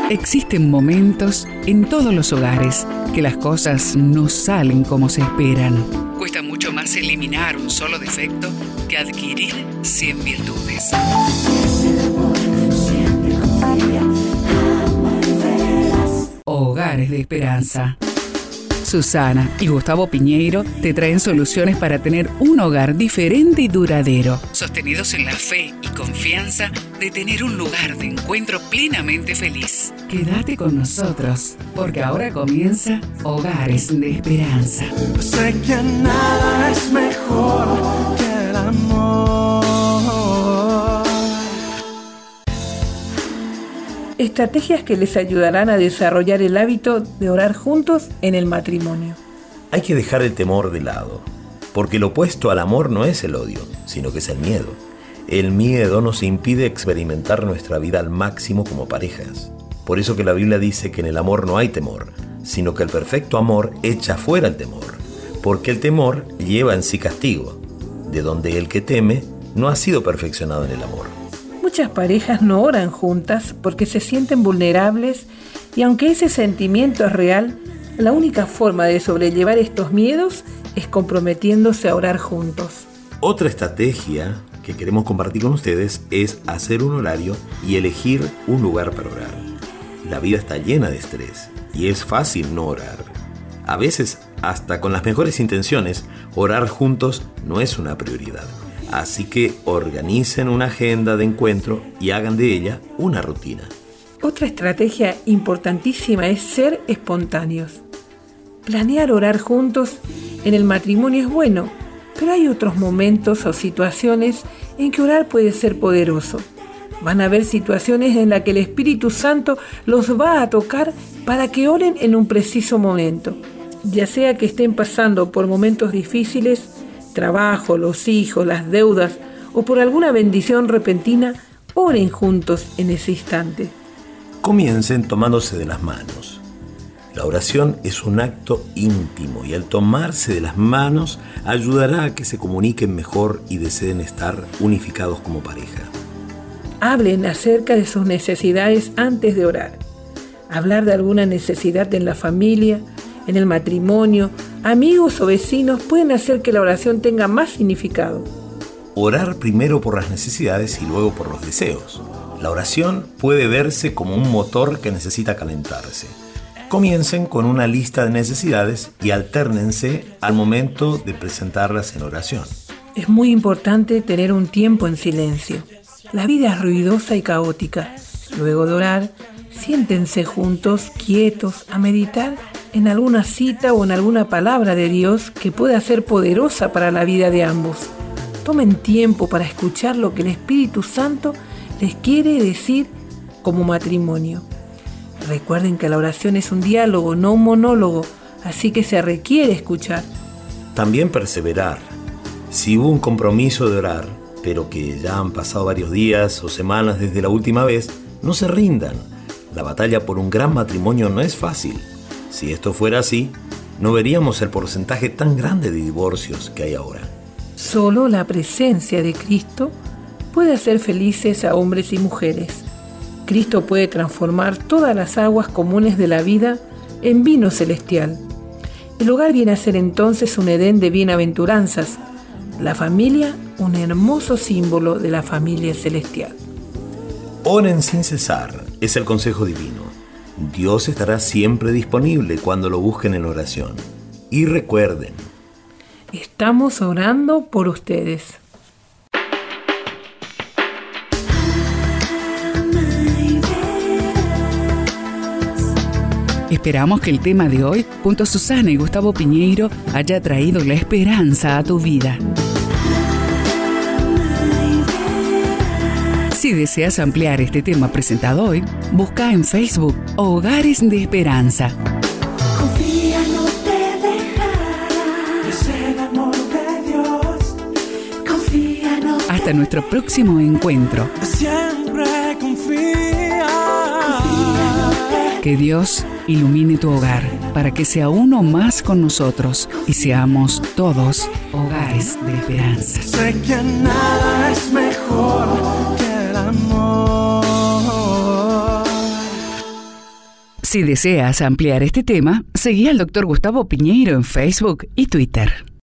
Existen momentos en todos los hogares que las cosas no salen como se esperan. Cuesta mucho más eliminar un solo defecto que adquirir 100 virtudes. Hogares de Esperanza. Susana y Gustavo Piñeiro te traen soluciones para tener un hogar diferente y duradero, sostenidos en la fe y confianza de tener un lugar de encuentro plenamente feliz. Quédate con nosotros, porque ahora comienza Hogares de Esperanza. Sé que nada es mejor que el amor. Estrategias que les ayudarán a desarrollar el hábito de orar juntos en el matrimonio. Hay que dejar el temor de lado, porque lo opuesto al amor no es el odio, sino que es el miedo. El miedo nos impide experimentar nuestra vida al máximo como parejas. Por eso que la Biblia dice que en el amor no hay temor, sino que el perfecto amor echa fuera el temor, porque el temor lleva en sí castigo, de donde el que teme no ha sido perfeccionado en el amor. Muchas parejas no oran juntas porque se sienten vulnerables y aunque ese sentimiento es real, la única forma de sobrellevar estos miedos es comprometiéndose a orar juntos. Otra estrategia que queremos compartir con ustedes es hacer un horario y elegir un lugar para orar. La vida está llena de estrés y es fácil no orar. A veces, hasta con las mejores intenciones, orar juntos no es una prioridad. Así que organicen una agenda de encuentro y hagan de ella una rutina. Otra estrategia importantísima es ser espontáneos. Planear orar juntos en el matrimonio es bueno, pero hay otros momentos o situaciones en que orar puede ser poderoso. Van a haber situaciones en las que el Espíritu Santo los va a tocar para que oren en un preciso momento. Ya sea que estén pasando por momentos difíciles, trabajo, los hijos, las deudas o por alguna bendición repentina, oren juntos en ese instante. Comiencen tomándose de las manos. La oración es un acto íntimo y el tomarse de las manos ayudará a que se comuniquen mejor y deseen estar unificados como pareja. Hablen acerca de sus necesidades antes de orar. Hablar de alguna necesidad en la familia, en el matrimonio, amigos o vecinos pueden hacer que la oración tenga más significado. Orar primero por las necesidades y luego por los deseos. La oración puede verse como un motor que necesita calentarse. Comiencen con una lista de necesidades y altérnense al momento de presentarlas en oración. Es muy importante tener un tiempo en silencio. La vida es ruidosa y caótica. Luego de orar, siéntense juntos, quietos, a meditar en alguna cita o en alguna palabra de Dios que pueda ser poderosa para la vida de ambos. Tomen tiempo para escuchar lo que el Espíritu Santo les quiere decir como matrimonio. Recuerden que la oración es un diálogo, no un monólogo, así que se requiere escuchar. También perseverar. Si hubo un compromiso de orar, pero que ya han pasado varios días o semanas desde la última vez, no se rindan. La batalla por un gran matrimonio no es fácil. Si esto fuera así, no veríamos el porcentaje tan grande de divorcios que hay ahora. Solo la presencia de Cristo puede hacer felices a hombres y mujeres. Cristo puede transformar todas las aguas comunes de la vida en vino celestial. El hogar viene a ser entonces un Edén de bienaventuranzas. La familia, un hermoso símbolo de la familia celestial. Oren sin cesar, es el consejo divino. Dios estará siempre disponible cuando lo busquen en oración. Y recuerden, estamos orando por ustedes. Esperamos que el tema de hoy, junto a Susana y Gustavo Piñeiro, haya traído la esperanza a tu vida. Si deseas ampliar este tema presentado hoy, busca en Facebook Hogares de Esperanza. Confía, no te dejará. Es el amor de Dios. Confía, no te Hasta nuestro próximo encuentro. siempre confía. Que Dios ilumine tu hogar para que sea uno más con nosotros y seamos todos hogares de esperanza. Sé que nada es mejor que el amor. Si deseas ampliar este tema, seguí al Dr. Gustavo Piñeiro en Facebook y Twitter.